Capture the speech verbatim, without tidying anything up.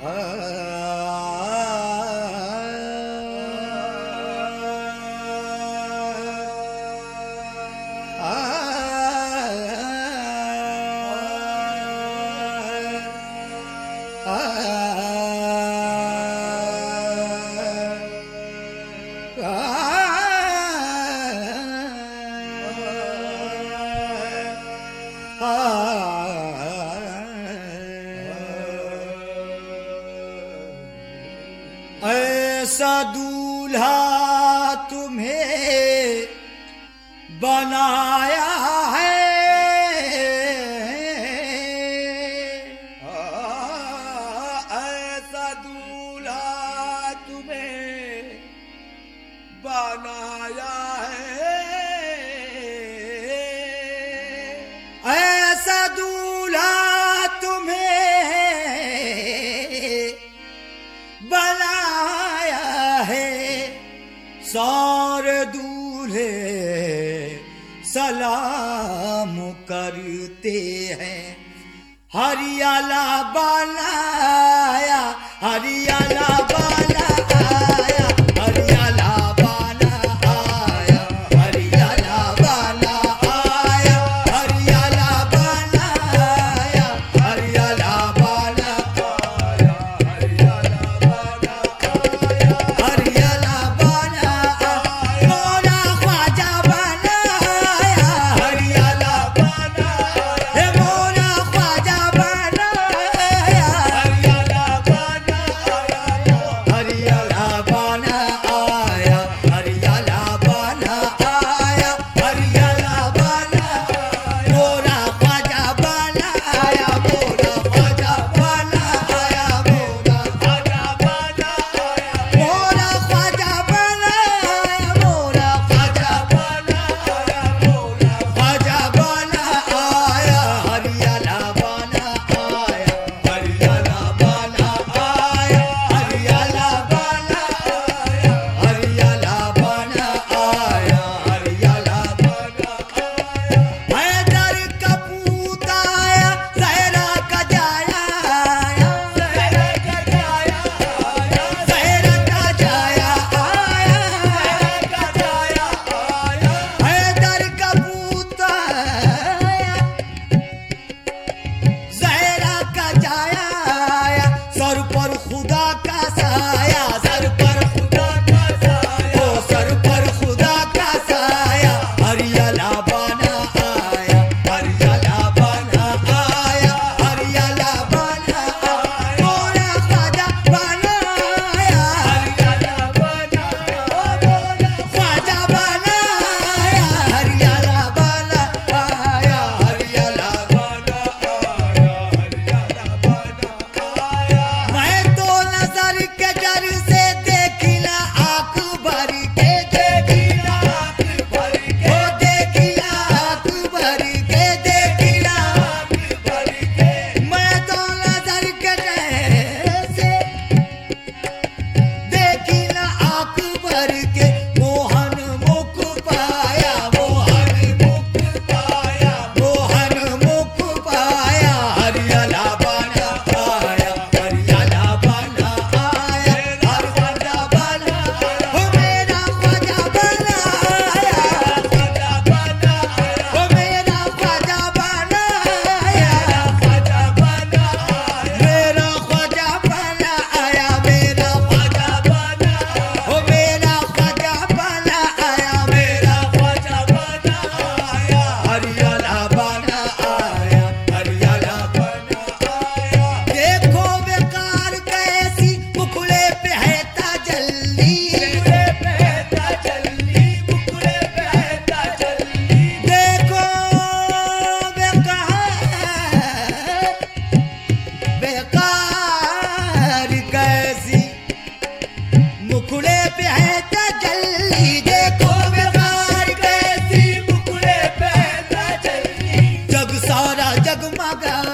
ऐसा दूल्हा तुम्हें बनाया है, ऐसा दूल्हा तुम्हें बनाया है, ऐसा दूल्हा तुम्हें बनाया है। सारे दूल्हे सलाम करते हैं। हरियाला बनाया, हरियाला बनाया, हरियाला बनाया, हरियाला बनाया, हरियाला बनाया, हरियाला बनाया, हरियाला बनाया, मोरा ख्वाजा बनाया, हरियाला बनाया, हे मोरा ख्वाजा बनाया, हरियाला बनाया, हरियाला बनाया, हरियाला बनाया, हरियाला बनाया, मोरा ख्वाजा बनाया, मोरा ख्वाजा बनाया, मोरा ख्वाजा बनाया, मोरा ख्वाजा बनाया, मोरा ख्वाजा बनाया, मोरा ख्वाजा बनाया, हरियाला बनाया, हरियाला बनाया, हरियाला बनाया, हरियाला बनाया, हरियाला बनाया। हैदर का पूत आया, ज़हरा का जाया आया, ज़हरा का जाया आया, ज़हरा का जाया आया, का जाया आया, हैदर का पूत आया, ज़हरा का जाया आया। सर पर खुदा का साया, सर पर खुदा का साया, ओ सर पर खुदा का साया, हरियाला बना आया, हरियाला बना आया, हरियाला बना आया, मोरा ख्वाजा बनाया, हरियाला बनाया, मोरा ख्वाजा बनाया, हरियाला बनाया, हरियाला बनाया, हरियाला बनाया। मैं तो नजर के डर से देखिला आंख भर के, देखिला आँख भर के, ओ देखिला आंख भर के, देखिला आँख भर के, मैं तो नजर के डर से देखिला आंख भर के। मोहन मुख पाया, मोहन मुख पाया, मोहन मुख पाया, हरियाला बना आया, हरियाला बना आया, हरियाला बना आया, ओ मेरा ख्वाजा बनाया, ख्वाजा बनाया, ओ मेरा ख्वाजा बनाया, ख्वाजा बनाया, मेरा ख्वाजा बनाया, मेरा ख्वाजा बनाया, ओ मेरा ख्वाजा बनाया, मेरा ख्वाजा बनाया, हरियाला बनाया, हरियाला बनाया। देखो बेकार कैसी मुखड़े पे है ताजल्ली, मुकुले पहनता चली, मुकुले पहनता चली, देखो बेकार बेकार कैसी मुखड़े पे है ताजल्ली, देखो बेकार कैसी मुकुले पहनता चली, जग सारा जगमगा